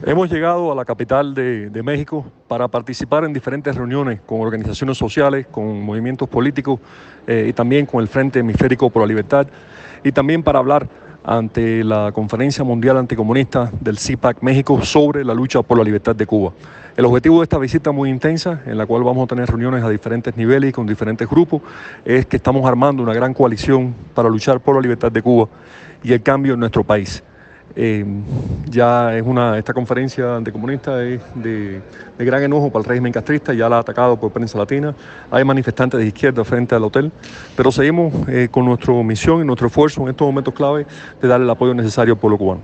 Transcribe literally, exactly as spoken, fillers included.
Hemos llegado a la capital de, de México para participar en diferentes reuniones con organizaciones sociales, con movimientos políticos eh, y también con el Frente Hemisférico por la Libertad, y también para hablar ante la Conferencia Mundial Anticomunista del C PAC México sobre la lucha por la libertad de Cuba. El objetivo de esta visita muy intensa, en la cual vamos a tener reuniones a diferentes niveles y con diferentes grupos, es que estamos armando una gran coalición para luchar por la libertad de Cuba y el cambio en nuestro país. Eh, ya es una, esta conferencia anticomunista es de, de gran enojo para el régimen castrista, ya la ha atacado por prensa latina, hay manifestantes de izquierda frente al hotel, pero seguimos eh, con nuestra misión y nuestro esfuerzo en estos momentos clave de dar el apoyo necesario al pueblo cubano.